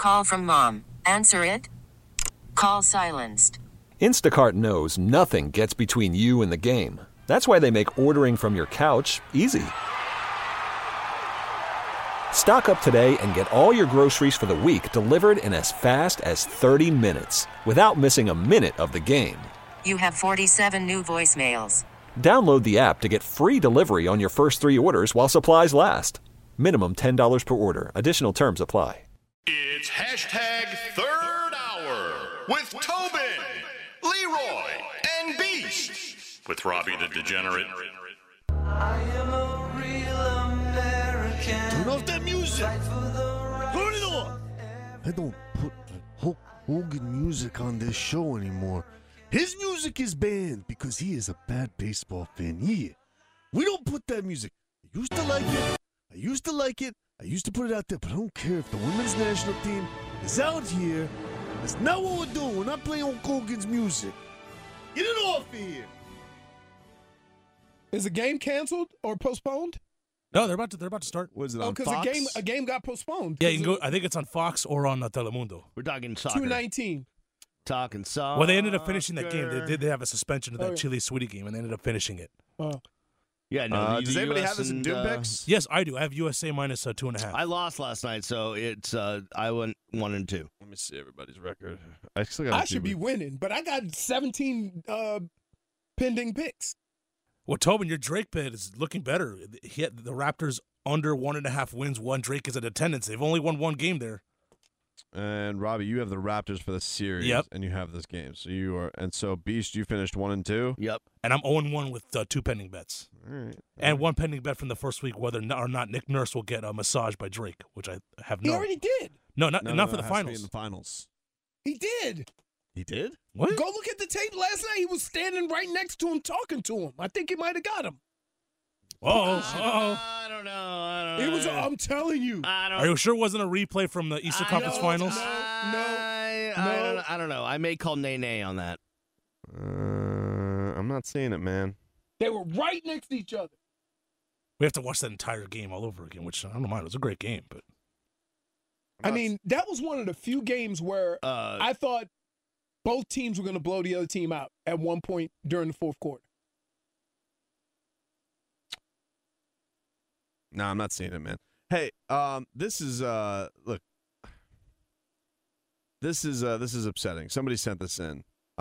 Call from mom. Answer it. Call silenced. Instacart knows nothing gets between you and the game. That's why they make ordering from your couch easy. Stock up today and get all your groceries for the week delivered in as fast as 30 minutes without missing a minute of the game. You have 47 new voicemails. Download the app to get free delivery on your first 3 orders while supplies last. Minimum $10 per order. Additional terms apply. It's hashtag Third Hour with Tobin, Leroy, and Beast. With Robbie the Degenerate. I am a real American. Turn off that music. Turn it off. I don't put Hulk Hogan music on this show anymore. His music is banned because he is a bad baseball fan. Yeah. We don't put that music. I used to like it. I used to put it out there, but I don't care if the women's national team is out here. That's not what we're doing. We're not playing Hulk Hogan's music. Get it off of here. Is the game canceled or postponed? No, they're about to start. Was it on Fox? Because a game got postponed. Yeah, you can go. I think it's on Fox or on Telemundo. We're talking soccer. 219. Talking soccer. Well, they ended up finishing that game. They did have a suspension of that Chile Sweetie game, and they ended up finishing it. Oh. Yeah, no. Does anybody have this in Doom picks? Yes, I do. I have USA minus 2.5. I lost last night, so it's I went 1-2. Let me see everybody's record. I should be winning, but I got 17 pending picks. Well, Tobin, your Drake bid is looking better. He had the Raptors under 1.5 wins. One Drake is in attendance. They've only won one game there. And Robbie, you have the Raptors for the series. Yep. And you have this game. So you are, and so Beast, you finished 1-2. Yep. And I'm 0-1 with 2 pending bets. All right. And one pending bet from the first week, whether or not Nick Nurse will get a massage by Drake, which I have He no. already did. No, not for the it has to be finals. in the finals. He did. He did? What? Go look at the tape last night. He was standing right next to him, talking to him. I think he might have got him. I don't know. It was. I'm telling you. Are you sure it wasn't a replay from the Eastern Conference Finals? I don't know. I may call Nay on that. I'm not seeing it, man. They were right next to each other. We have to watch that entire game all over again, which I don't mind. It was a great game, but I mean, that was one of the few games where I thought both teams were going to blow the other team out at one point during the fourth quarter. No, I'm not seeing it, man. Hey, this is look. This is upsetting. Somebody sent this in.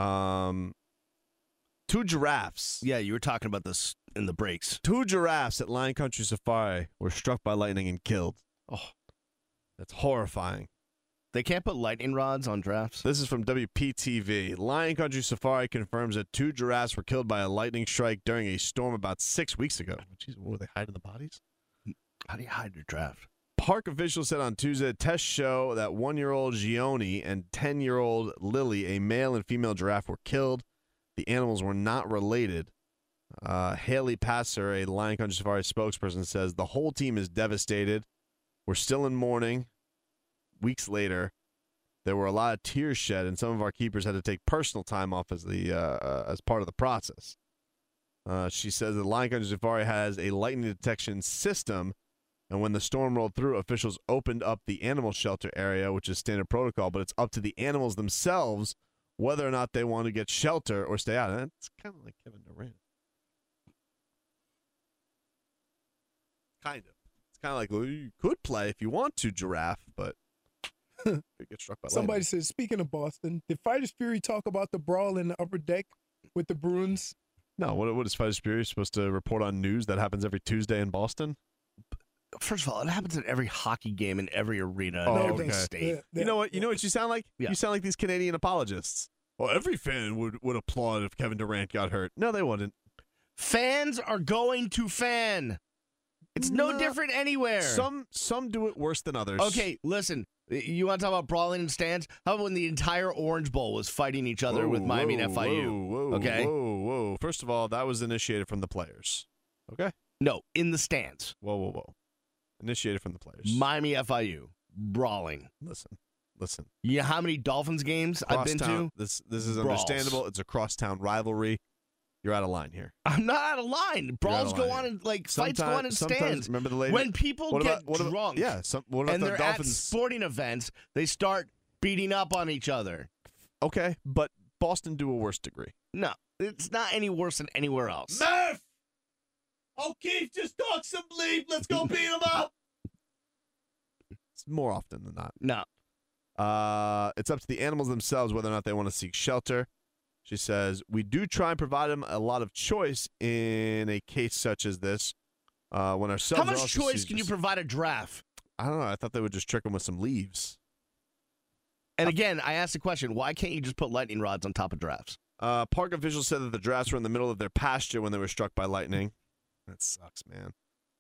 2 giraffes. Yeah, you were talking about this in the breaks. 2 giraffes at Lion Country Safari were struck by lightning and killed. Oh, that's horrifying. They can't put lightning rods on giraffes? This is from WPTV. Lion Country Safari confirms that 2 giraffes were killed by a lightning strike during a storm about 6 weeks ago. Jeez, were they hiding the bodies? How do you hide your draft? Park officials said on Tuesday tests show that 1-year-old Gioni and 10-year-old Lily, a male and female giraffe, were killed. The animals were not related. Haley Passer, a Lion Country Safari spokesperson, says the whole team is devastated. We're still in mourning. Weeks later, there were a lot of tears shed, and some of our keepers had to take personal time off as part of the process. She says the Lion Country Safari has a lightning detection system, and when the storm rolled through, officials opened up the animal shelter area, which is standard protocol, but it's up to the animals themselves whether or not they want to get shelter or stay out. And that's kind of like Kevin Durant. Kind of. It's kind of like, well, you could play if you want to, giraffe, but you get struck by Somebody lightning. said, speaking of Boston, did Fighters Fury talk about the brawl in the upper deck with the Bruins? No, what is Fighters Fury supposed to report on news that happens every Tuesday in Boston? First of all, it happens at every hockey game in every arena Oh, in every okay. state. You know what you sound like? Yeah. You sound like these Canadian apologists. Well, every fan would applaud if Kevin Durant got hurt. No, they wouldn't. Fans are going to fan. It's no different anywhere. Some do it worse than others. Okay, listen. You want to talk about brawling in stands? How about when the entire Orange Bowl was fighting each other with Miami and FIU? Whoa. First of all, that was initiated from the players. Okay? No, in the stands. Whoa. Initiated from the players. Miami FIU. Brawling. Listen. You know how many Dolphins games I've been to? This is Brawls. understandable. It's a crosstown rivalry. You're out of line here. I'm not out of line. Brawls go on and fights go on in stands. Remember the lady? When people get drunk, what about and the they're Dolphins? at sporting events, they start beating up on each other. Okay, but Boston do a worse degree. No, it's not any worse than anywhere else. Murph! O'Keefe just talked some bleep. Let's go beat him up. It's more often than not. No. It's up to the animals themselves whether or not they want to seek shelter. She says, we do try and provide them a lot of choice in a case such as this. When ourselves How much choice can you provide a giraffe? I don't know. I thought they would just trick them with some leaves. And again, I asked the question, why can't you just put lightning rods on top of giraffes? Park officials said that the giraffes were in the middle of their pasture when they were struck by lightning. That sucks, man.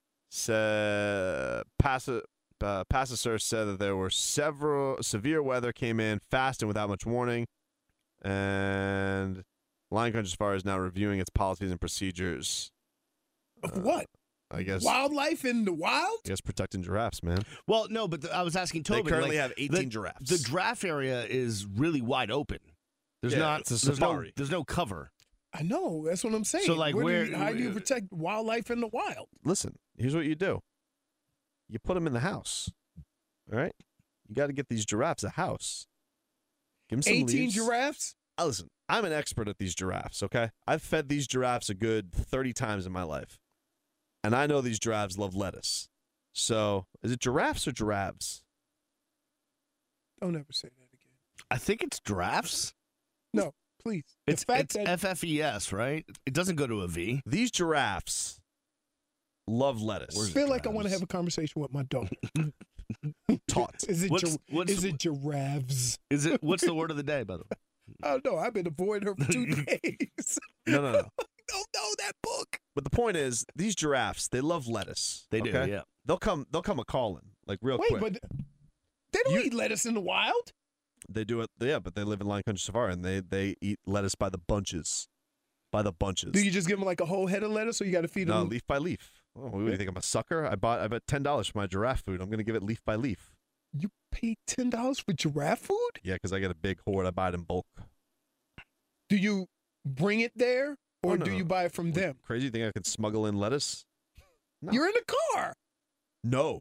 Passessor said that there were severe weather came in fast and without much warning. And Lion Country Safari is now reviewing its policies and procedures. Of what? I guess wildlife in the wild? I guess protecting giraffes, man. Well, no, but I was asking Tobin. They currently have 18 giraffes. The giraffe area is really wide open. There's there's no cover. I know. That's what I'm saying. So, like, how do you protect wildlife in the wild? Listen, here's what you do. You put them in the house. All right? You got to get these giraffes a house. Give them some 18 leaves. giraffes? Listen, I'm an expert at these giraffes, okay? I've fed these giraffes a good 30 times in my life. And I know these giraffes love lettuce. So, is it giraffes or giraffes? Don't ever say that again. I think it's giraffes. No, please. It's FFES, right? It doesn't go to a V. These giraffes love lettuce. I feel like I want to have a conversation with my dog. Taught. Is it giraffes? Is it? What's the word of the day, by the way? I don't know. I've been avoiding her for 2 days. No. Don't know that book. But the point is, these giraffes, they love lettuce. They do, yeah. They'll come a calling, like real quick. Wait, but they don't eat lettuce in the wild? They do it, yeah, but they live in Lion Country Safari, and they eat lettuce by the bunches. Do you just give them like a whole head of lettuce, or you got to feed them? No, leaf by leaf. Oh, what do you think? I'm a sucker? I bet $10 for my giraffe food. I'm going to give it leaf by leaf. You paid $10 for giraffe food? Yeah, because I get a big hoard. I buy it in bulk. Do you bring it there, or do you buy it from them? Crazy, you think I could smuggle in lettuce? No. You're in a car. No.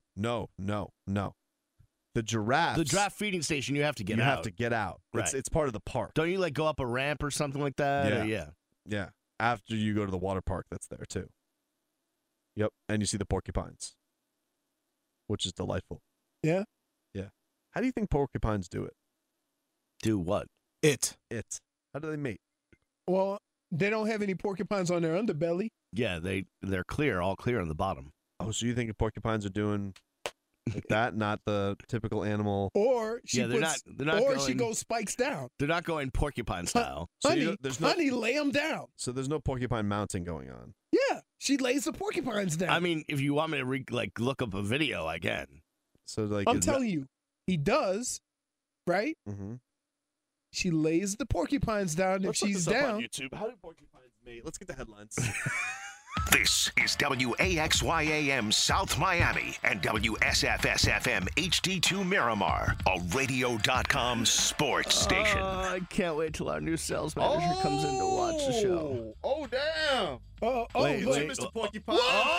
The giraffe. The giraffe feeding station, you have to get out. You have to get out. Right. It's part of the park. Don't you like go up a ramp or something like that? Yeah. Yeah. After you go to the water park, that's there too. Yep. And you see the porcupines, which is delightful. Yeah. Yeah. How do you think porcupines do it? Do what? It. How do they mate? Well, they don't have any porcupines on their underbelly. Yeah, they're clear, all clear on the bottom. Oh, so you think porcupines are doing like that, not the typical animal? Or she she goes spikes down. They're not going porcupine style. Honey, lay them down. So there's no porcupine mounting going on. Yeah, she lays the porcupines down. I mean, if you want me to look up a video, I can. So like I'm telling you, he does, right? Mm-hmm. She lays the porcupines down. Let's if she's down, on YouTube. How do porcupines mate? Let's get the headlines. This is WAXYAM South Miami and WSFS-FM HD2 Miramar, a radio.com sports station. I can't wait till our new sales manager comes in to watch the show. Oh, damn. Wait, Mr. Porcupine.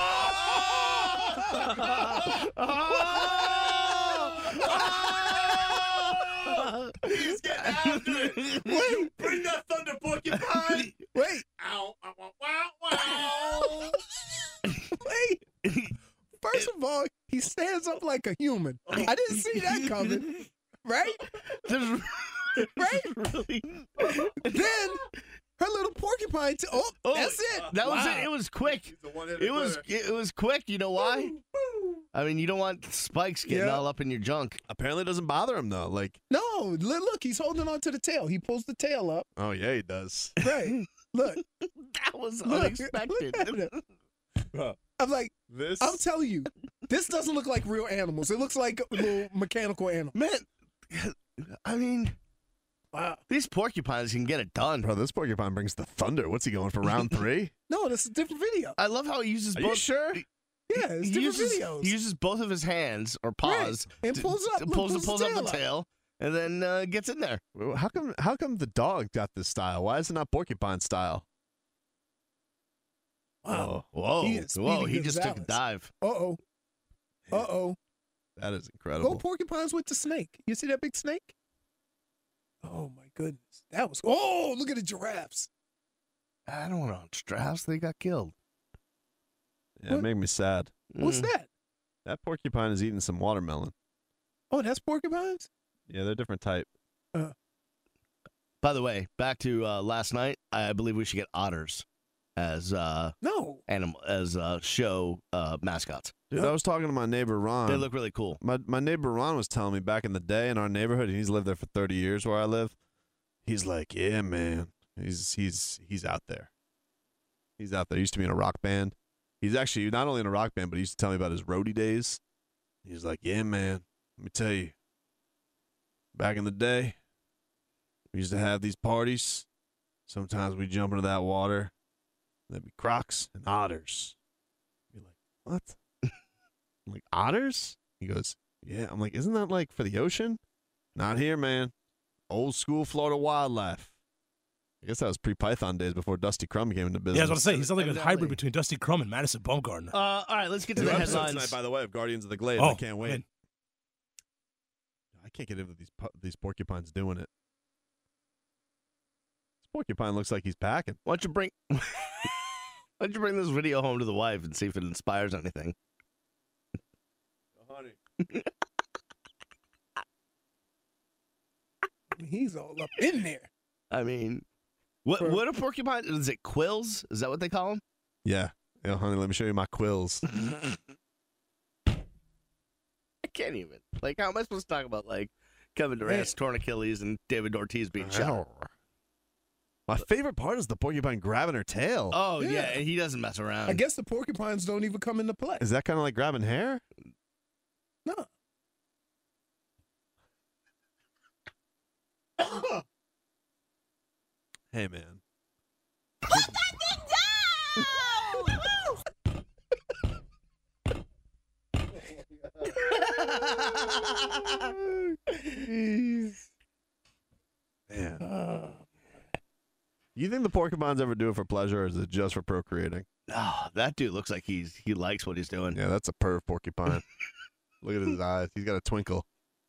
He's getting after it. Wait. Bring that thunder, Porcupine. Wait. Ow, ow, ow, wow. Wait. First of all, he stands up like a human. I didn't see that coming. Right? Right? Really? Then her little porcupine. That's it. That was it. It was quick. It was quick. You know why? I mean, you don't want spikes getting all up in your junk. Apparently, it doesn't bother him though. Like, no, look, he's holding on to the tail. He pulls the tail up. Oh yeah, he does. Right. Look. That was unexpected. I'm like, this. I'm telling you, this doesn't look like real animals. It looks like little mechanical animals. Man, I mean, wow, these porcupines can get it done. Bro, this porcupine brings the thunder. What's he going for, round 3? No, this is a different video. I love how he uses both. You sure? Yeah, it's different videos. He uses both of his hands or paws and pulls up the tail, and then gets in there. How come the dog got this style? Why is it not porcupine style? Wow. Whoa. He is Whoa. Speedy He just took a Gonzalez. dive. Uh-oh. That is Go incredible. porcupines with the snake. You see that big snake? Oh, my goodness. That was... Oh, look at the giraffes. I don't want to giraffes. They got killed. Yeah, it made me sad. What's that? That porcupine is eating some watermelon. Oh, that's porcupines? Yeah, they're a different type. By the way, back to last night. I believe we should get otters as show mascots. Dude, I was talking to my neighbor Ron. They look really cool. My neighbor Ron was telling me back in the day in our neighborhood, and he's lived there for 30 years where I live. He's like, yeah, man. He's out there. He's out there. He used to be in a rock band. He's actually not only in a rock band, but he used to tell me about his roadie days. He's like, yeah, man. Let me tell you. Back in the day, we used to have these parties. Sometimes we'd jump into that water. There'd be crocs and otters. Be like, what? I'm like, otters? He goes, yeah. I'm like, isn't that like for the ocean? Not here, man. Old school Florida wildlife. I guess that was pre-Python days before Dusty Crumb came into business. Yeah, I was going to say, he's like a hybrid between Dusty Crumb and Madison Bumgarner. All right, let's get to New the episode headlines. tonight, by the way, of Guardians of the Glade. Oh, I can't wait. man. I can't get into these porcupines doing it. This porcupine looks like he's packing. Why don't you bring this video home to the wife and see if it inspires anything? Oh, honey. He's all up in there. I mean, what a porcupine? Is it quills? Is that what they call them? Yeah. Yeah, honey, let me show you my quills. I can't even. Like, how am I supposed to talk about, like, Kevin Durant's torn Achilles and David Ortiz being shot? My favorite part is the porcupine grabbing her tail. Oh, yeah, and he doesn't mess around. I guess the porcupines don't even come into play. Is that kind of like grabbing hair? No. Hey, man. Man. You think the porcupines ever do it for pleasure, or is it just for procreating? Oh, that dude looks like he likes what he's doing. Yeah, that's a perv porcupine. Look at his eyes. He's got a twinkle.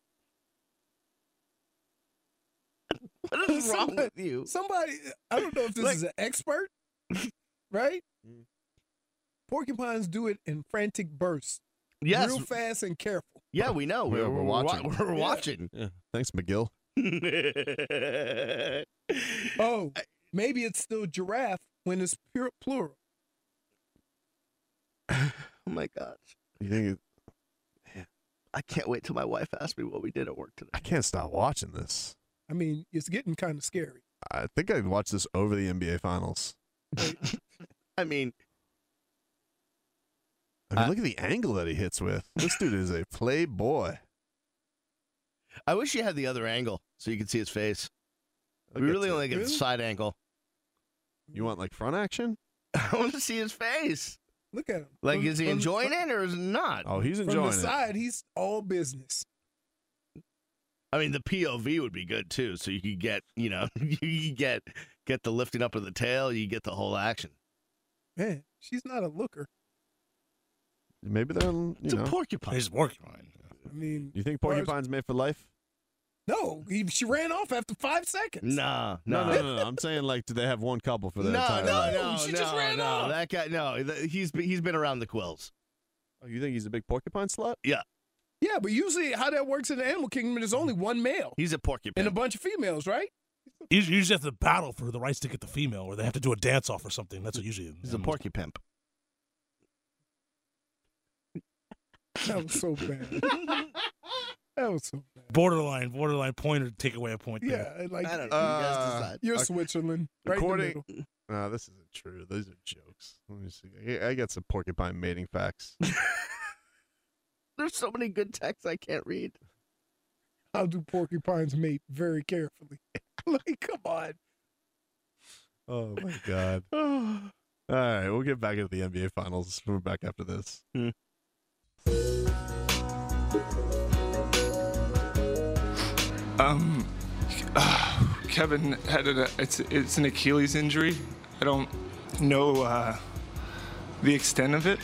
What is wrong with you? Somebody, I don't know if this is an expert, right? Porcupines do it in frantic bursts. Yes. Real fast and careful. Yeah, we know. We're watching. We're watching. Yeah. Thanks, McGill. Oh, maybe it's still giraffe when it's plural. Oh, my gosh. You think I can't wait till my wife asks me what we did at work today. I can't stop watching this. I mean, it's getting kind of scary. I think I'd watch this over the NBA Finals. I mean, look at the angle that he hits with. This dude is a playboy. I wish you had the other angle so you could see his face. We really only get the side angle. You want like front action? I want to see his face. Look at him. Like, is he enjoying it or is he not? Oh, he's enjoying From the it. side, he's all business. I mean, the POV would be good too, so you could get, you get the lifting up of the tail, you get the whole action. Man, she's not a looker. Maybe they're, It's a porcupine. He's porcupine. I mean, You think porcupine's made for life? no, she ran off after 5 seconds. No. No. I'm saying, like, do they have one couple for their No, entire life? no, she just ran off. That guy, no, he's been around the quills. Oh, you think he's a big porcupine slut? Yeah, Yeah, but usually how that works in the animal kingdom, there's only one male he's a porcupine. and a bunch of females, right? You usually have to battle for the rights to get the female, or they have to do a dance off or something. That's what usually. He's a porcupine. That was so bad. That was so bad. Borderline pointer to take away a point. There. Yeah, like I don't know. You guys decide. you're Switzerland, right in the middle. No, this isn't true. These are jokes. Let me see. I got some porcupine mating facts. There's so many good texts I can't read. How do porcupines mate? Very carefully. Like, come on. Oh, my God. All right, we'll get back into the NBA Finals. We're back after this. Kevin had it's an Achilles injury. I don't know the extent of it.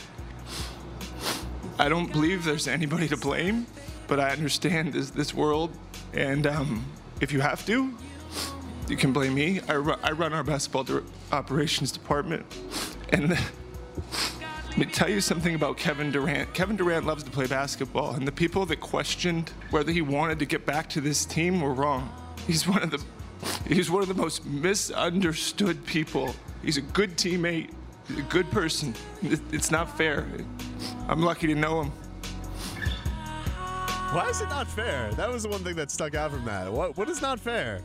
I don't believe there's anybody to blame, but I understand this world, and if you have to, you can blame me. I run our basketball operations department, and let me tell you something about Kevin Durant. Kevin Durant loves to play basketball, and the people that questioned whether he wanted to get back to this team were wrong. He's one of the most misunderstood people. He's a good teammate. He's a good person. It's not fair. I'm lucky to know him. Why is it not fair? That was the one thing that stuck out from that. What is not fair?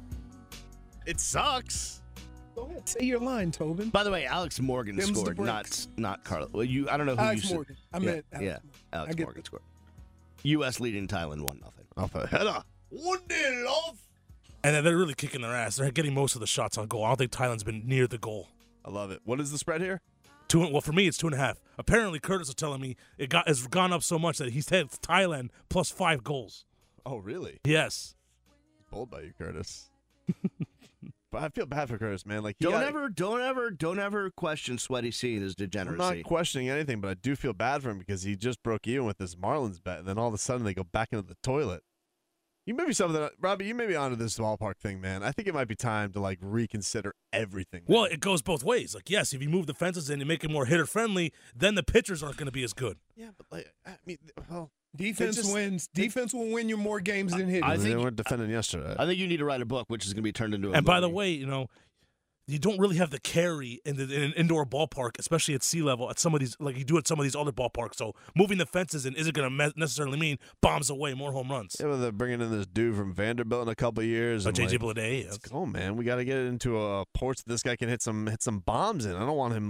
It sucks. Go ahead, say your line, Tobin. By the way, Alex Morgan scored, not Carla. Well, I don't know who Alex you said. Morgan. I meant Alex Morgan. Alex Morgan scored. U.S. leading Thailand 1-0. Off a header. 1-0 love. And they're really kicking their ass. They're getting most of the shots on goal. I don't think Thailand's been near the goal. I love it. What is the spread here? Well, for me, it's 2.5. Apparently, Curtis was telling me it's gone up so much that he's had Thailand plus 5 goals. Oh, really? Yes. Bold by you, Curtis. But I feel bad for Curtis, man. Like don't ever question Sweaty C and his degeneracy. I'm not questioning anything, but I do feel bad for him because he just broke even with this Marlins bet, and then all of a sudden they go back into the toilet. You may be something, Robbie. You may be onto this ballpark thing, man. I think it might be time to reconsider everything. Well, it goes both ways. Like, yes, if you move the fences in and make it more hitter friendly, then the pitchers aren't going to be as good. Yeah, but well, defense wins. Defense will win you more games than hitters. They weren't defending yesterday. I think you need to write a book, which is going to be turned into a And movie. by the way, you don't really have the carry in an indoor ballpark, especially at sea level, at some of these, like you do at some of these other ballparks. So moving the fences in isn't going to necessarily mean bombs away more home runs. Yeah, but they're bringing in this dude from Vanderbilt in a couple of years. J.J. Bleday. Let's go, man. We got to get it into a port that this guy can hit some bombs in. I don't want him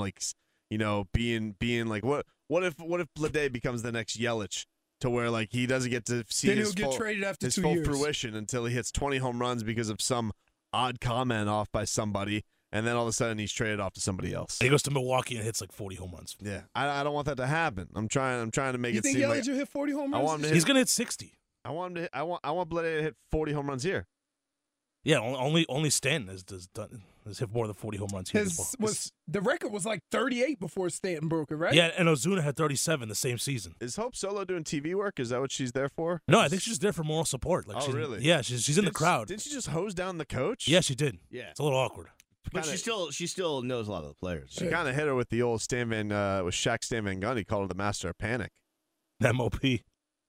being like what if Bleday becomes the next Yelich to where he doesn't get to see then his he'll get traded after his 2 full years. fruition until he hits 20 home runs because of some odd comment off by somebody. And then all of a sudden he's traded off to somebody else. And he goes to Milwaukee and hits 40 home runs. Yeah, I don't want that to happen. I'm trying to make it seem You like think Yelich will hit 40 home runs? He's going to hit 60. I want Bleday to hit 40 home runs here. Yeah, only Stanton has hit more than 40 home runs here. The record was 38 before Stanton broke it, right? Yeah, and Ozuna had 37 the same season. Is Hope Solo doing TV work? Is that what she's there for? No, I think she's there for moral support. Really? Yeah, she's in the crowd. Didn't she just hose down the coach? Yeah, she did. Yeah. It's a little awkward. But she still knows a lot of the players. She kind of hit her with the old with Shaq Stan Van Gundy, called her the master of panic. M.O.P.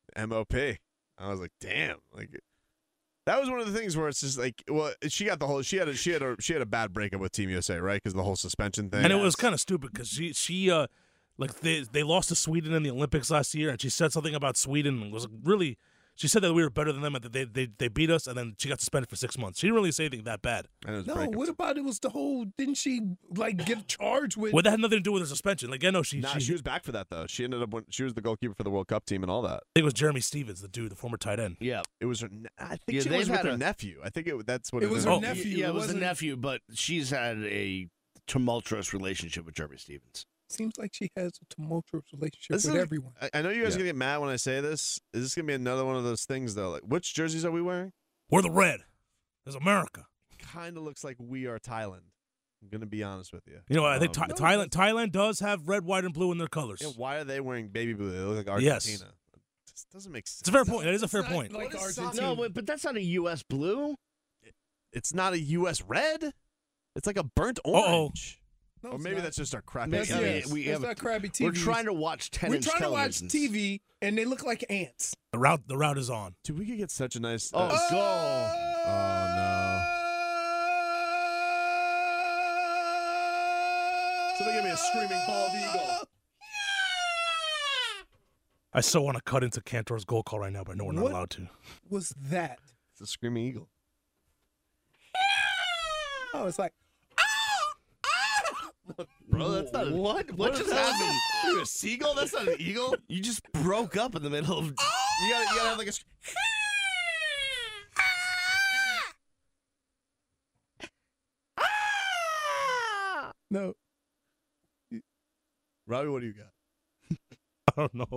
I was like, damn. That was one of the things where it's just she got the whole she had a bad breakup with Team USA, right? Because the whole suspension thing. And it was kind of stupid because she they lost to Sweden in the Olympics last year, and she said something about Sweden and was really. She said that we were better than them, and that they beat us, and then she got suspended for 6 months. She didn't really say anything that bad. No, what about it was the whole? Didn't she get charged with? Well, that had nothing to do with her suspension. She was back for that though. She ended up she was the goalkeeper for the World Cup team and all that. I think it was Jeremy Stevens, the former tight end. Yeah, it was her. I think she was with her nephew. I think that's what it was. Her nephew. Yeah, it was the nephew, but she's had a tumultuous relationship with Jeremy Stevens. Seems like she has a tumultuous relationship with everyone. I know you guys are going to get mad when I say this. Is this going to be another one of those things, though? Which jerseys are we wearing? We're the red. There's America. Kind of looks like we are Thailand. I'm going to be honest with you. You know, I think Thailand does have red, white, and blue in their colors. Yeah, why are they wearing baby blue? They look like Argentina. Yes. This doesn't make sense. It's a fair point. It is a fair point. No, but that's not a U.S. blue. It's not a U.S. red. It's like a burnt orange. No, or maybe that's just our crappy TV. It's not crappy TV. We're trying to watch 10-inch televisions. We're trying to watch TV, and they look like ants. The route is on. Dude, we could get such a nice. Go! Oh no! Somebody give me a screaming bald eagle. I so want to cut into Cantor's goal call right now, but no, we're not allowed to. Was that? It's a screaming eagle. Oh, it's like. Bro, that's not what just happened? You're a seagull? That's not an eagle. You just broke up in the middle of. You gotta have like a. No. Robbie, what do you got? I don't know.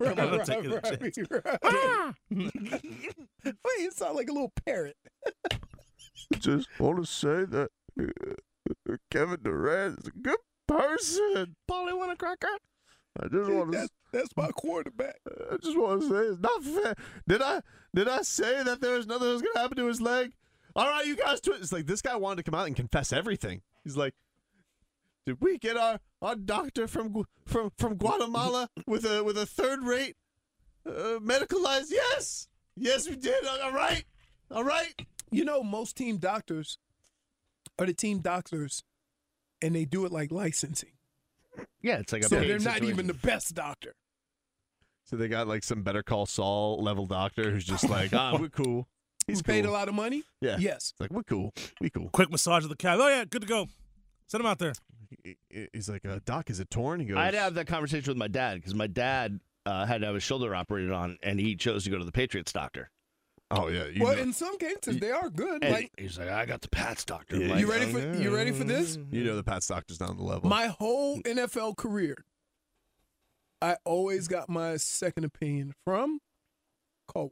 Wait, you sound like a little parrot. Just want to say that Kevin Durant is a good person. Paulie want a cracker? I just want to. That's my quarterback. I just want to say it's not fair. Did I say that there was nothing that was going to happen to his leg? All right, you guys. It's like this guy wanted to come out and confess everything. He's like, did we get our doctor from Guatemala with a third-rate medical license? Yes, we did. All right. You know, most team doctors are the team doctors, and they do it like licensing. Yeah, it's like a so paid they're not situation. even the best doctor. So they got like some Better Call Saul level doctor who's just like, we're cool. He's paid cool. a lot of money? Yeah. Yes. It's like, we're cool. We cool. Quick massage of the calf. Oh, yeah, good to go. Send him out there. He's like, Doc, is it torn? He goes, I had to have that conversation with my dad because my dad had to have his shoulder operated on, and he chose to go to the Patriots doctor. Oh, yeah. Well, in some cases, they are good. And Like, he's like, I got the Pats doctor. Yeah, I'm like, you ready for this? You know the Pats doctor's not on the level. My whole NFL career, I always got my second opinion from Caldwell.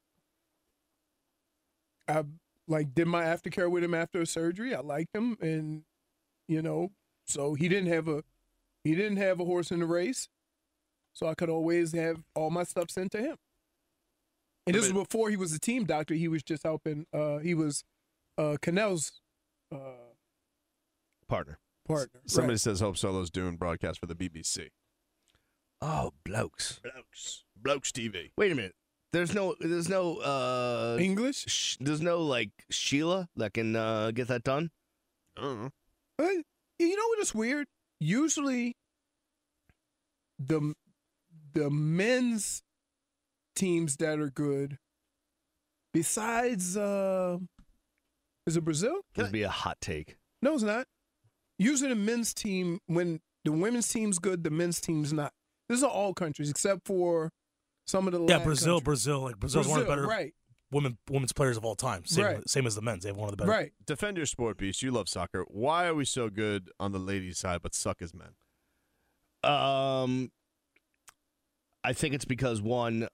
I did my aftercare with him after a surgery. I liked him, and so he didn't have a horse in the race, so I could always have all my stuff sent to him. And this was before he was a team doctor. He was just helping. He was Cannell's partner. Somebody right. says Hope Solo's doing broadcast for the BBC. Oh, blokes TV. Wait a minute. There's no English. There's no like Sheila that can get that done. I don't know. But you know what is weird? Usually, the men's teams that are good, besides is it Brazil? This would be a hot take. No, it's not. Usually, the men's team, when the women's team's good, the men's team's not. This is all countries except for some of the Yeah, Latin Brazil. countries. Brazil's one of the better right. women's players of all time. Same as the men's. They have one of the better. Right. Defend your sport, Beast. You love soccer. Why are we so good on the ladies' side but suck as men? I think it's because the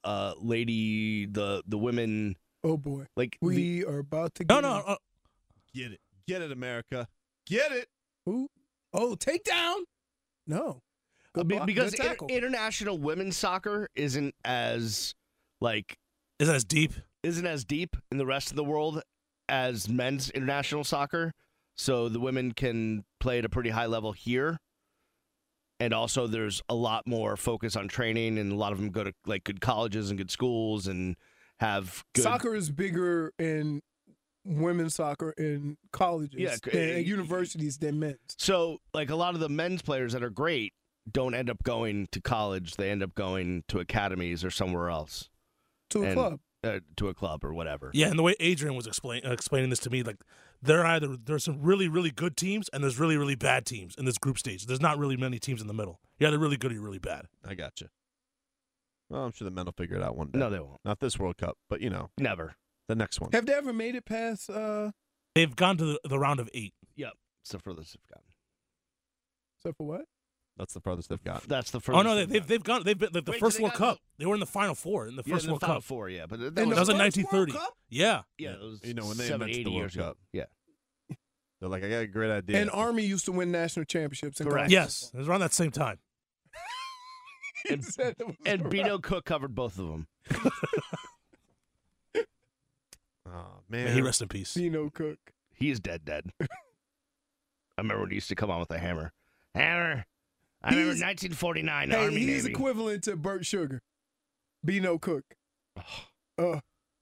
women. Oh boy, like we are about to. Get it, America, get it. Who? Oh, takedown. No. Because international women's soccer isn't as deep in the rest of the world as men's international soccer. So the women can play at a pretty high level here, and also there's a lot more focus on training, and a lot of them go to good colleges and good schools and have good. Soccer is bigger in women's soccer in colleges and universities than men's. So a lot of the men's players that are great don't end up going to college. They end up going to academies or somewhere else. To a club or whatever. Yeah, and the way Adrian was explaining this to me, there's some really, really good teams and there's really, really bad teams in this group stage. There's not really many teams in the middle. You're either really good or you're really bad. I gotcha. Well, I'm sure the men will figure it out one day. No, they won't. Not this World Cup, but never. The next one. Have they ever made it past? They've gone to the round of 8. Yep, it's the furthest they've gotten. Except for what? That's the farthest they've got. That's the first. Oh no, they've gone. They've been the first World Cup. They were in the Final Four in the first World Final Cup. Four, yeah, but that was like 1930. Yeah, it was when they 70, invented 80 the World years ago. Cup. Yeah, they're like, I got a great idea. And Army used to win national championships. Correct. Yes, it was around that same time. and Bino Cook covered both of them. Oh man, May he rest in peace. Bino Cook. He is dead. I remember when he used to come on with a hammer. Hammer. I remember 1949 Army he's Navy. equivalent to Burt Sugar. Bino Cook. Bino.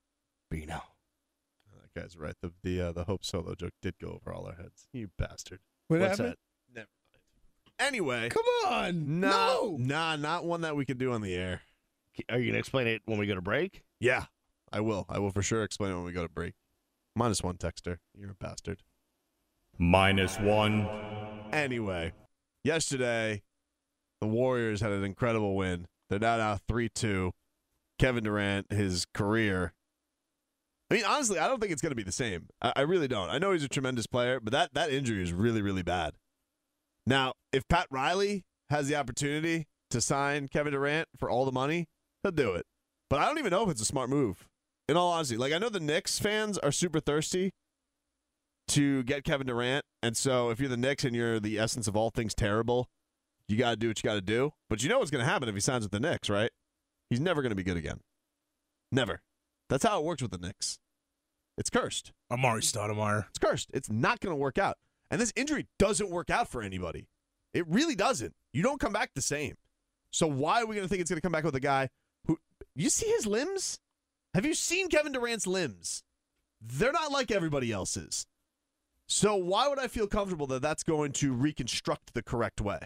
That guy's right. The Hope Solo joke did go over all our heads. You bastard. What's that? Never mind. Anyway. Come on. No. Nah, not one that we can do on the air. Are you going to explain it when we go to break? Yeah, I will. I will for sure explain it when we go to break. -1 texter. You're a bastard. -1. Anyway, yesterday, the Warriors had an incredible win. They're now 3-2. Kevin Durant, his career. I mean, honestly, I don't think it's going to be the same. I really don't. I know he's a tremendous player, but that injury is really, really bad. Now, if Pat Riley has the opportunity to sign Kevin Durant for all the money, he'll do it. But I don't even know if it's a smart move. In all honesty, I know the Knicks fans are super thirsty to get Kevin Durant. And so if you're the Knicks and you're the essence of all things terrible, you got to do what you got to do. But you know what's going to happen if he signs with the Knicks, right? He's never going to be good again. Never. That's how it works with the Knicks. It's cursed. Amari Stoudemire. It's cursed. It's not going to work out. And this injury doesn't work out for anybody. It really doesn't. You don't come back the same. So why are we going to think it's going to come back with a guy who – you see his limbs? Have you seen Kevin Durant's limbs? They're not like everybody else's. So why would I feel comfortable that that's going to reconstruct the correct way?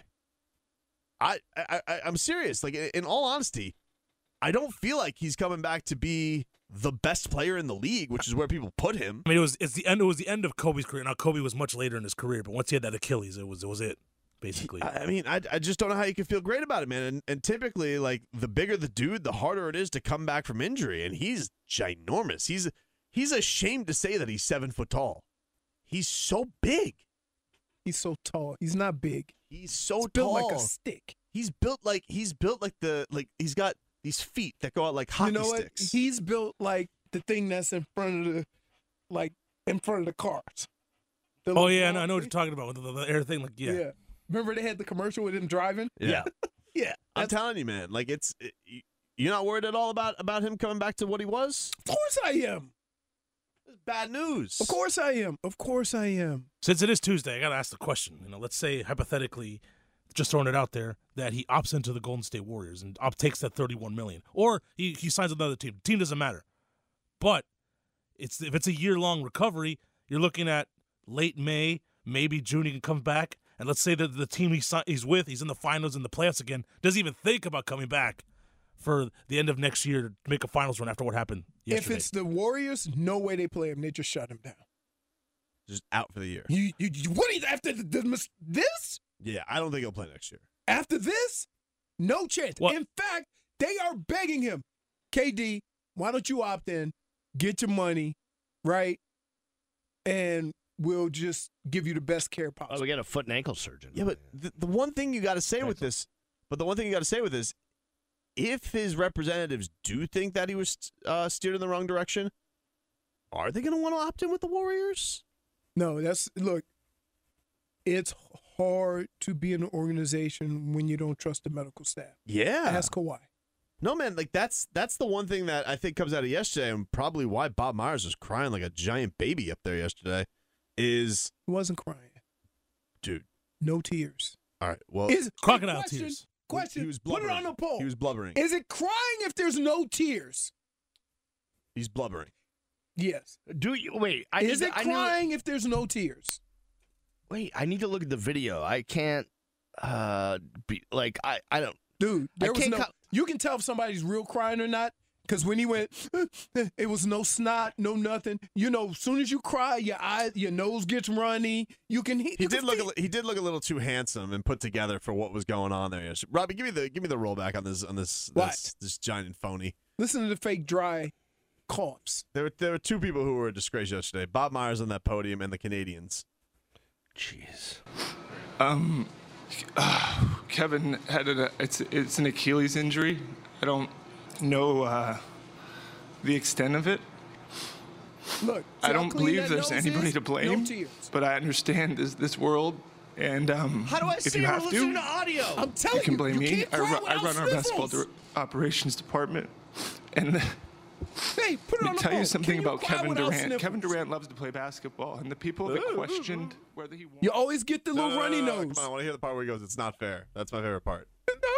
I'm serious. Like, in all honesty, I don't feel like he's coming back to be the best player in the league, which is where people put him. I mean, it was the end of Kobe's career. Now Kobe was much later in his career, but once he had that Achilles, it was it basically. I mean, I just don't know how you can feel great about it, man. And typically, like, the bigger the dude, the harder it is to come back from injury. And he's ginormous. He's ashamed to say that he's 7 foot tall. He's so big. He's so tall. He's not big. He's so He's built tall. like a stick. He's built like he's got these feet that go out like hockey You know what? sticks. He's built like the thing that's in front of the cars. The Oh little yeah, ball I know what thing. you're talking about with the air thing. Like yeah. Remember they had the commercial with him driving? Yeah. Yeah. I'm telling you, man. Like you're not worried at all about him coming back to what he was? Of course I am. It's bad news. Of course I am. Of course I am. Since it is Tuesday, I gotta ask the question. Let's say hypothetically, just throwing it out there, that he opts into the Golden State Warriors and takes that $31 million, or he signs with another team. The team doesn't matter, but if it's a year-long recovery, you're looking at late May, maybe June. He can come back, and let's say that the team he's with, he's in the finals and the playoffs again, doesn't even think about coming back for the end of next year to make a finals run after what happened yesterday. If it's the Warriors, no way they play him. They just shut him down. Just out for the year. You what is after this? Yeah, I don't think he'll play next year. After this, no chance. What? In fact, they are begging him, KD, why don't you opt in, get your money, right, and we'll just give you the best care possible. Oh, we got a foot and ankle surgeon. Yeah, but the one thing you got to say with this, if his representatives do think that he was steered in the wrong direction, are they going to want to opt in with the Warriors? No, look, it's hard to be in an organization when you don't trust the medical staff. Yeah. Ask Kawhi. No, man, like that's the one thing that I think comes out of yesterday, and probably why Bob Myers was crying like a giant baby up there yesterday, is He wasn't crying. dude. No tears. All right, well, Crocodile tears. Question. He was Put it blubbering. on the poll. He was blubbering. Is it crying if there's no tears? He's blubbering. Yes. Do you wait? Is it crying if there's no tears? Wait, I need to look at the video. I can't. Be like I don't. Dude, there was can't no. You can tell if somebody's real crying or not, because when he went, it was no snot, no nothing. You know, as soon as you cry, your nose gets runny. You can. He did look a little too handsome and put together for what was going on there. Robbie, give me the rollback on this giant phony. Listen to the fake dry coughs. There were two people who were a disgrace yesterday: Bob Myers on that podium and the Canadians. Jeez. Kevin had it's an Achilles injury. I don't know the extent of it. Look, I see how don't clean believe that there's nose anybody is? to blame, No tears. but I understand this world. And How do I if see you her have listening to to, audio? I'm telling you can blame you me. can't cry I without run our basketball sniffles. operations department, and. Hey, put it Let on me the tell you poll. something Can you about cry Kevin without Durant. sniffles? Kevin Durant loves to play basketball, and the people that questioned whether he wanted You always get the little runny No, nose. Come on, I want to hear the part where he goes, "It's not fair." That's my favorite part.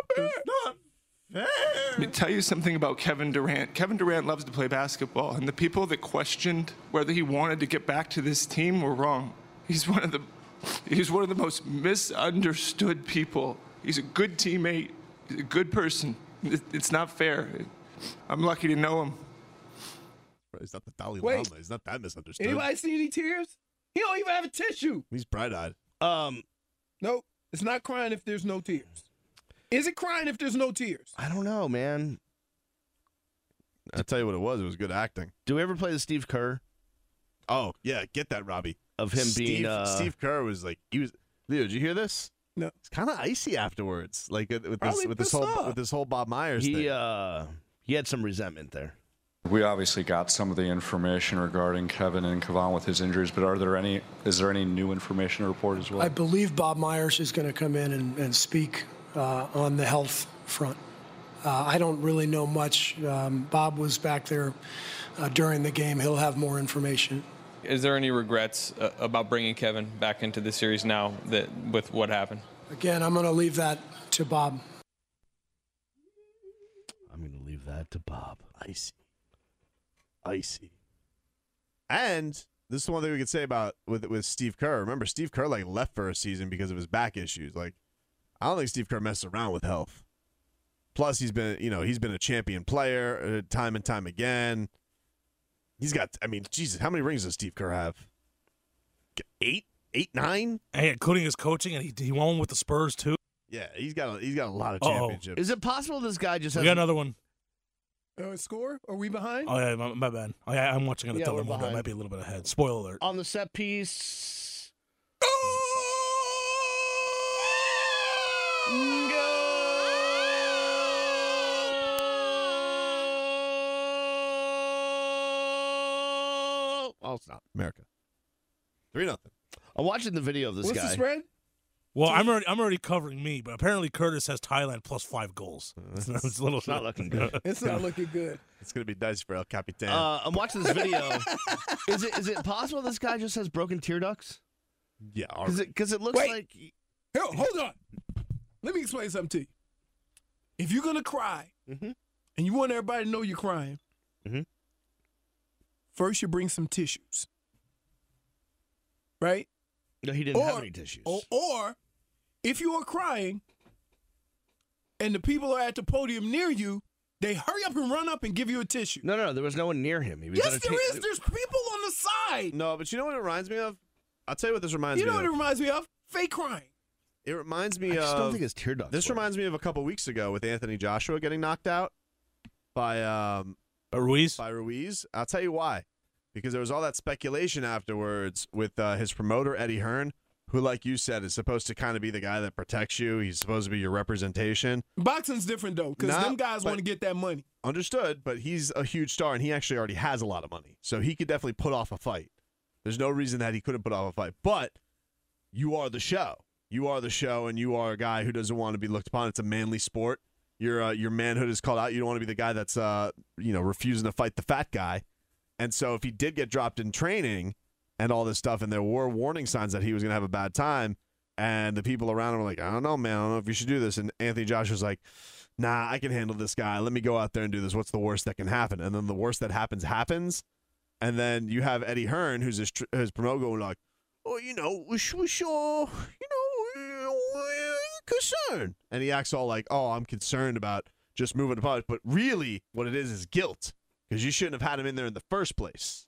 Let me tell you something about Kevin Durant. Kevin Durant loves to play basketball, and the people that questioned whether he wanted to get back to this team were wrong. He's one of the most misunderstood people. He's a good teammate. He's a good person. It's not fair. I'm lucky to know him. He's not the Dalai Wait. Lama. He's not that misunderstood. Anybody see any tears? He don't even have a tissue. He's bright-eyed. Nope. It's not crying if there's no tears. Is it crying if there's no tears? I don't know, man. I'll tell you what it was. It was good acting. Do we ever play the Steve Kerr Oh, yeah. Get that, Robbie. of him being? Steve Kerr was like, Leo, did you hear this? No. It's kind of icy afterwards, like with Probably this pissed off. whole Bob Myers thing. He had some resentment there. We obviously got some of the information regarding Kevin and Kevon with his injuries, but is there any new information to report as well? I believe Bob Myers is going to come in and speak on the health front. I don't really know much. Bob was back there during the game. He'll have more information. Is there any regrets about bringing Kevin back into the series now with what happened? Again, I'm going to leave that to Bob. I'm going to leave that to Bob. Icy. And this is one thing we could say about with Steve Kerr. Remember, Steve Kerr left for a season because of his back issues. I don't think Steve Kerr messes around with health. Plus, he's been a champion player time and time again. He's got, Jesus, how many rings does Steve Kerr have? 8, 9? Hey, including his coaching, and he won one with the Spurs too. Yeah, he's got a lot of championships. Is it possible this guy just has... We got another one. Score? Are we behind? Oh, yeah, my bad. Oh, yeah, I'm watching on the we're television. I behind. might be a little bit ahead. Spoiler alert. On the set piece... Oh, it's not. America. 3-0. I'm watching the video of this guy. What's the spread? Well, I'm already covering me, but apparently Curtis has Thailand plus 5 goals. It's not looking good. It's not looking good. It's going to be dicey for El Capitan. I'm watching this video. Is it possible this guy just has broken tear ducts? Yeah. Because it looks like... Here, hold on. Let me explain something to you. If you're going to cry, and you want everybody to know you're crying, first you bring some tissues. Right? No, he didn't have any tissues. Or if you are crying and the people are at the podium near you, they hurry up and run up and give you a tissue. No, there was no one near him. He was Yes, there is. There's people on the side. No, but you know what it reminds me of? I'll tell you what this reminds me of. You know what it reminds me of? Fake crying. It reminds me I of... just don't think it's tear ducts. This reminds me of a couple weeks ago with Anthony Joshua getting knocked out by Ruiz. By Ruiz. I'll tell you why. Because there was all that speculation afterwards with his promoter, Eddie Hearn, who, like you said, is supposed to kind of be the guy that protects you. He's supposed to be your representation. Boxing's different, though, because them guys want to get that money. Understood, but he's a huge star, and he actually already has a lot of money. So he could definitely put off a fight. There's no reason that he couldn't put off a fight. But you are the show. You are the show, and you are a guy who doesn't want to be looked upon. It's a manly sport. Your manhood is called out. You don't want to be the guy that's refusing to fight the fat guy. And so if he did get dropped in training and all this stuff, and there were warning signs that he was going to have a bad time, and the people around him were like, I don't know, man. I don't know if you should do this. And Anthony Joshua's like, nah, I can handle this guy. Let me go out there and do this. What's the worst that can happen? And then the worst that happens. And then you have Eddie Hearn, who's his promoter, going like, oh, we sure, concerned. And he acts all like, oh, I'm concerned about just moving the product. But really what it is guilt. Because you shouldn't have had him in there in the first place.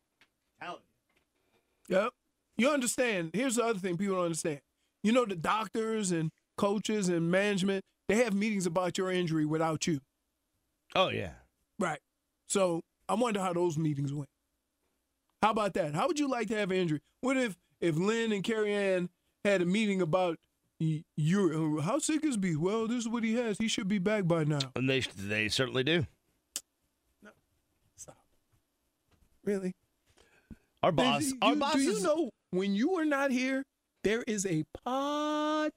Yep. You understand. Here's the other thing people don't understand. You know, the doctors and coaches and management, they have meetings about your injury without you. Oh, yeah. Right. So I wonder how those meetings went. How about that? How would you like to have an injury? What if Lynn and Carrie Ann had a meeting about how sick is B? Well, this is what he has. He should be back by now. And they certainly do. Really? Our boss Do you know when you are not here, there is a party?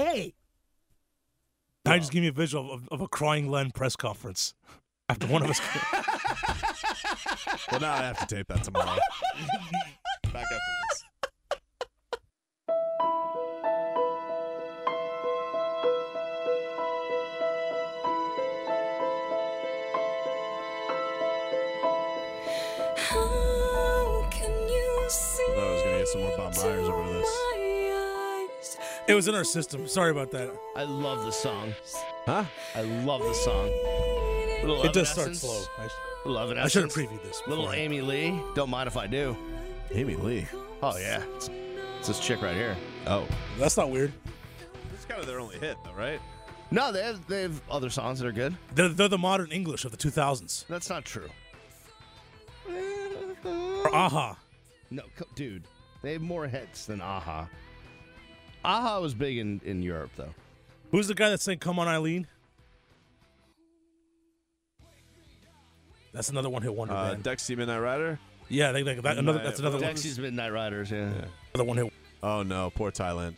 Now just give me a visual of a crying Len press conference after one of us. Well, now I have to tape that tomorrow. Back after this. I was going to get some more Bob Myers over this. It was in our system. Sorry about that. I love the song. Huh? I love the song. It does start slow. I should have previewed this. Little Amy Lee. Don't mind if I do. Amy Lee? Oh, yeah. It's this chick right here. Oh. That's not weird. It's kind of their only hit, though, right? No, they have other songs that are good. They're the modern English of the 2000s. That's not true. Or Aha. No, dude. They have more hits than Aha. Aha was big in Europe, though. Who's the guy that sang Come On Eileen? That's another one-hit wonder band. Dexy Midnight Rider? Yeah, that's another one. Dexy's Midnight Riders, yeah. Another one-hit. Oh, no. Poor Thailand.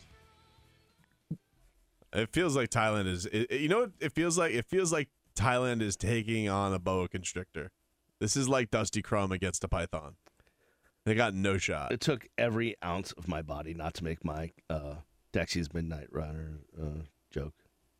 It feels like Thailand is... you know what it feels like? It feels like Thailand is taking on a boa constrictor. This is like Dusty Crumb against a python. They got no shot. It took every ounce of my body not to make my Dexy's Midnight Rider joke.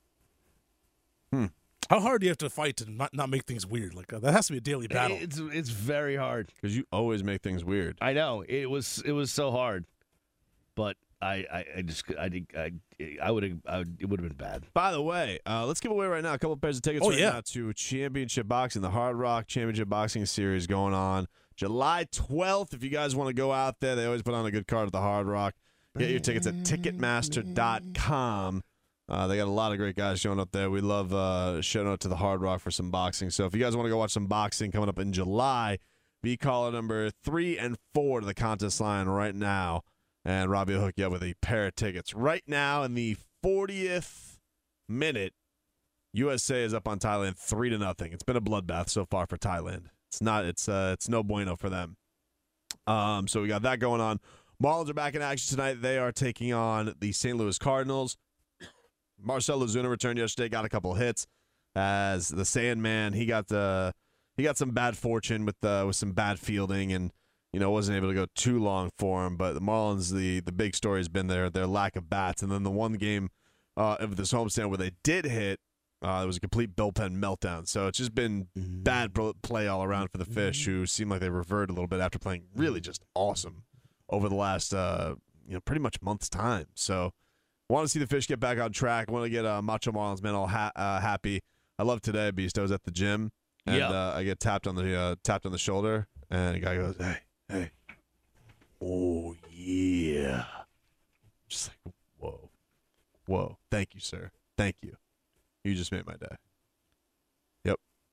How hard do you have to fight to not make things weird? Like that has to be a daily battle. It's very hard because you always make things weird. I know it was so hard, but it would have been bad. By the way, let's give away right now a couple pairs of tickets now to Championship Boxing, the Hard Rock Championship Boxing Series going on July 12th. If you guys want to go out there, they always put on a good card at the Hard Rock. Get your tickets at Ticketmaster.com. They got a lot of great guys showing up there. We love showing up to the Hard Rock for some boxing. So if you guys want to go watch some boxing coming up in July, be caller number 3 and 4 to the contest line right now. And Robbie will hook you up with a pair of tickets. Right now, in the 40th minute, USA is up on Thailand 3-0. It's been a bloodbath so far for Thailand. It's no bueno for them. So we got that going on. Marlins are back in action tonight. They are taking on the St. Louis Cardinals. Marcell Ozuna returned yesterday, got a couple hits. As the Sandman, he got some bad fortune with some bad fielding, and wasn't able to go too long for him. But the Marlins, the big story has been their lack of bats, and then the one game of this homestand where they did hit, it was a complete bullpen meltdown. So it's just been bad play all around for the Fish, who seemed like they reverted a little bit after playing really just awesome over the last pretty much month's time. So want to see the Fish get back on track. Want to get Macho Marlins man all happy. I love today, Beast. I was at the gym and I get tapped on the shoulder, and the guy goes, "Hey, oh yeah," just like whoa, thank you, sir, thank you. You just made my day. Yep.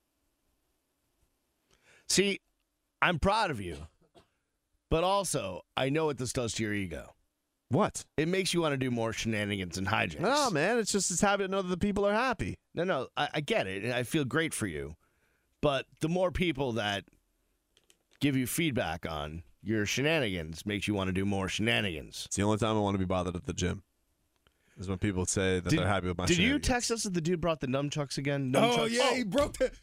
See, I'm proud of you, but also I know what this does to your ego. What? It makes you want to do more shenanigans and hijinks. No, man. It's happy to know that the people are happy. No, I get it. I feel great for you. But the more people that give you feedback on your shenanigans makes you want to do more shenanigans. It's the only time I want to be bothered at the gym. Is when people say that they're happy with my shenanigans. Did you text us that the dude brought the nunchucks again? Oh, yeah. He broke them.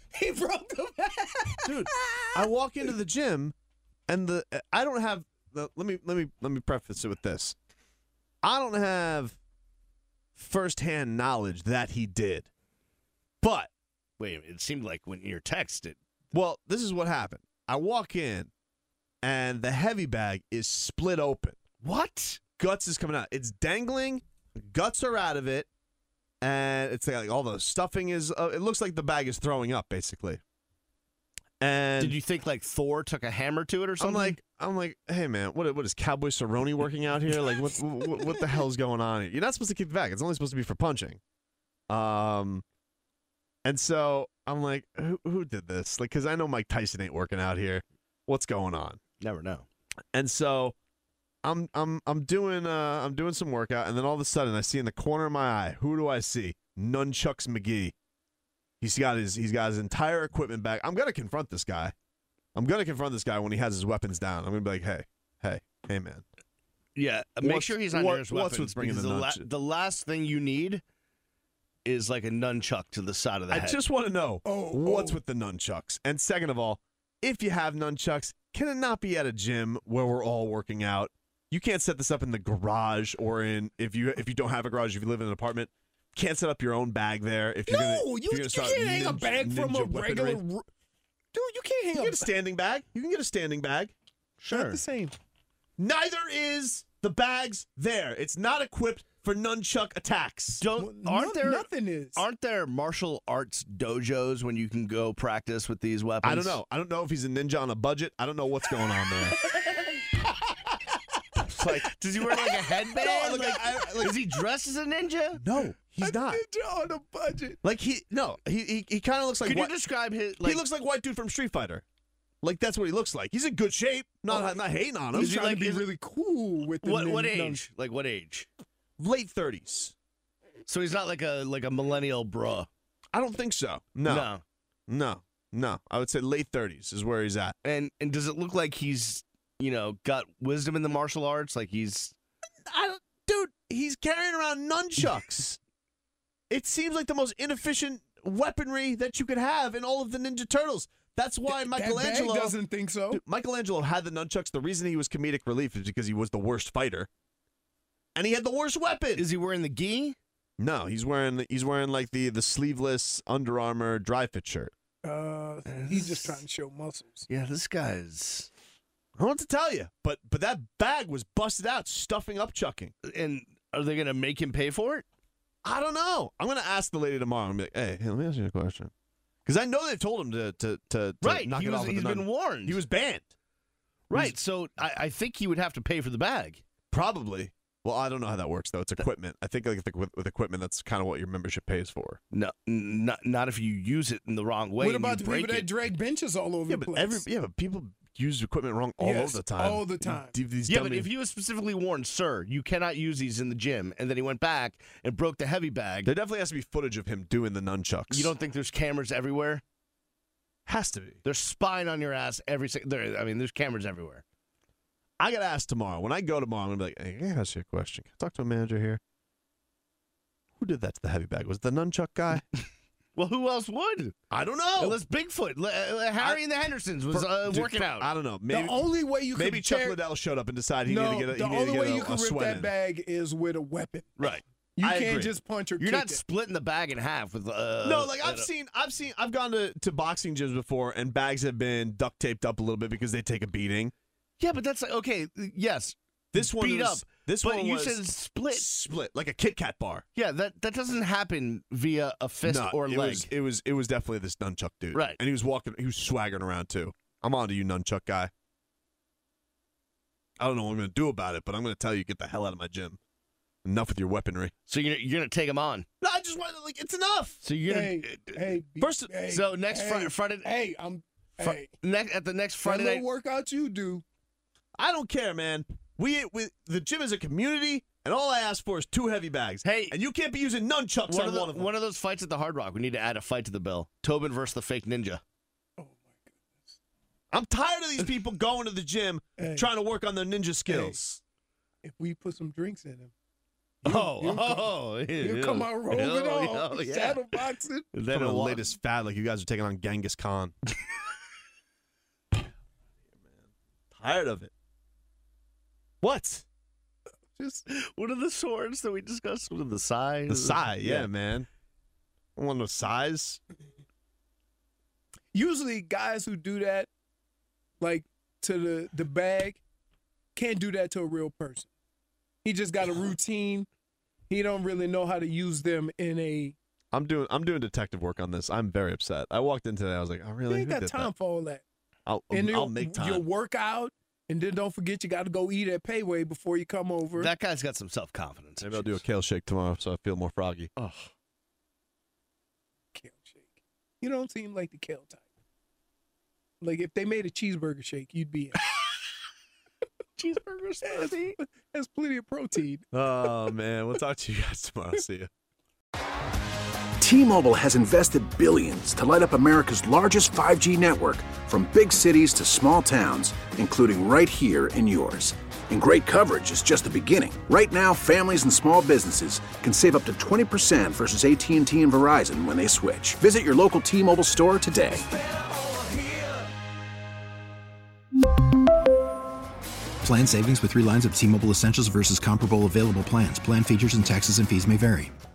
Dude, I walk into the gym, and I don't have... Let me preface it with this. I don't have firsthand knowledge that he did. But wait a minute, it seemed like when you're texted. Well, this is what happened. I walk in, and the heavy bag is split open. What? Guts is coming out. It's dangling. Guts are out of it, and it's like all the stuffing is. It looks like the bag is throwing up, basically. And did you think like Thor took a hammer to it or something? I'm like, hey man, what is Cowboy Cerrone working out here? Like, what the hell's going on here? You're not supposed to keep the bag. It's only supposed to be for punching. And so I'm like, who did this? Like, because I know Mike Tyson ain't working out here. What's going on? Never know. And so I'm doing some workout, and then all of a sudden I see in the corner of my eye, who do I see? Nunchucks McGee. He's got his entire equipment back. I'm gonna confront this guy. I'm gonna confront this guy when he has his weapons down. I'm gonna be like, hey, man. Yeah, make sure he's under his weapons. What's with bringing the last thing you need is like a nunchuck to the side of the head. I just want to know what's with the nunchucks. And second of all, if you have nunchucks, can it not be at a gym where we're all working out? You can't set this up in the garage, or if you don't have a garage, if you live in an apartment. Can't set up your own bag there. If you're you can't hang a bag from a regular. Dude, you can't hang. You can get a standing bag. You can get a standing bag. Sure. Not the same. Neither is the bags there. It's not equipped for nunchuck attacks. Nothing is. Aren't there martial arts dojos when you can go practice with these weapons? I don't know. I don't know if he's a ninja on a budget. I don't know what's going on there. Like, does he wear like a headband? No, is he dressed as a ninja? No, he's not. Ninja on a budget. Like he kind of looks like. Could you describe his? Like, he looks like white dude from Street Fighter. Like that's what he looks like. He's in good shape. Not hating on him. He's trying to be really cool with the what age? Like what age? Late 30s. So he's not like a millennial bruh. I don't think so. No. No, I would say late 30s is where he's at. And does it look like he's, got wisdom in the martial arts? Like he's... Dude, he's carrying around nunchucks. It seems like the most inefficient weaponry that you could have in all of the Ninja Turtles. That's why Michelangelo... That bag doesn't think so. Dude, Michelangelo had the nunchucks. The reason he was comedic relief is because he was the worst fighter. And he had the worst weapon. Is he wearing the gi? No, he's wearing like the sleeveless Under Armour dry fit shirt. He's just trying to show muscles. Yeah, this guy's... I don't know what to tell you, but that bag was busted out, stuffing up chucking. And are they going to make him pay for it? I don't know. I'm going to ask the lady tomorrow. I'm like, hey, let me ask you a question. Because I know they've told him to right. knock it off. He's been warned. He was banned. Right. So I think he would have to pay for the bag. Probably. Well, I don't know how that works, though. It's equipment. I think with equipment, that's kind of what your membership pays for. No, not if you use it in the wrong way. What about the people that drag benches all over the place? But people use equipment wrong all over the time. All the time. But if he was specifically warned, sir, you cannot use these in the gym, and then he went back and broke the heavy bag. There definitely has to be footage of him doing the nunchucks. You don't think there's cameras everywhere? Has to be. They're spying on your ass every second. There's cameras everywhere. I got to ask tomorrow. When I go tomorrow, I'm going to be like, hey, can I ask you a question? Can I talk to a manager here? Who did that to the heavy bag? Was it the nunchuck guy? Well, who else would? I don't know. Unless Bigfoot. Harry and the Hendersons was working out. I don't know. Maybe, the only way you maybe could Chuck Liddell showed up and decided he needed to get a the only way you can rip that bag is with a weapon. Right. You I can't agree. just punch or You're kick not it. splitting the bag in half with. No, like I've gone to boxing gyms before, and bags have been duct taped up a little bit because they take a beating. Yeah, but that's like okay. Yes, this one beat was, up. This but one you was said split like a Kit Kat bar. Yeah, that doesn't happen via a fist or leg. It was definitely this nunchuck dude, right? And he was swaggering around too. I'm on to you, nunchuck guy. I don't know what I'm going to do about it, but I'm going to tell you, get the hell out of my gym. Enough with your weaponry. So you're gonna take him on? No, I just want it's enough. So you're gonna next Friday. Hey, at the next Friday night night workout you do. I don't care, man. The gym is a community, and all I ask for is 2 heavy bags. Hey, and you can't be using nunchucks on one of them. One of those fights at the Hard Rock. We need to add a fight to the bill. Tobin versus the fake ninja. Oh my goodness! I'm tired of these people going to the gym trying to work on their ninja skills. If we put some drinks in him. He'll come out rolling on shadow boxing. Then the latest fad, like you guys are taking on Genghis Khan. Tired of it. What? Just what are the swords that we discussed? What are the size? The size, yeah, man. I want no size. Usually, guys who do that, like to the bag, can't do that to a real person. He just got a routine. He don't really know how to use them in a. I'm doing detective work on this. I'm very upset. I walked in today. I was like, I really ain't got time for all that. I'll make time. Your workout, and then don't forget you got to go eat at Payway before you come over. That guy's got some self-confidence. Maybe I'll do a kale shake tomorrow so I feel more froggy. Oh, kale shake. You don't seem like the kale type. Like if they made a cheeseburger shake, you'd be in. Cheeseburger smoothie has plenty of protein. Oh man, we'll talk to you guys tomorrow. See you. T-Mobile has invested billions to light up America's largest 5G network, from big cities to small towns, including right here in yours. And great coverage is just the beginning. Right now, families and small businesses can save up to 20% versus AT&T and Verizon when they switch. Visit your local T-Mobile store today. Plan savings with 3 lines of T-Mobile Essentials versus comparable available plans. Plan features and taxes and fees may vary.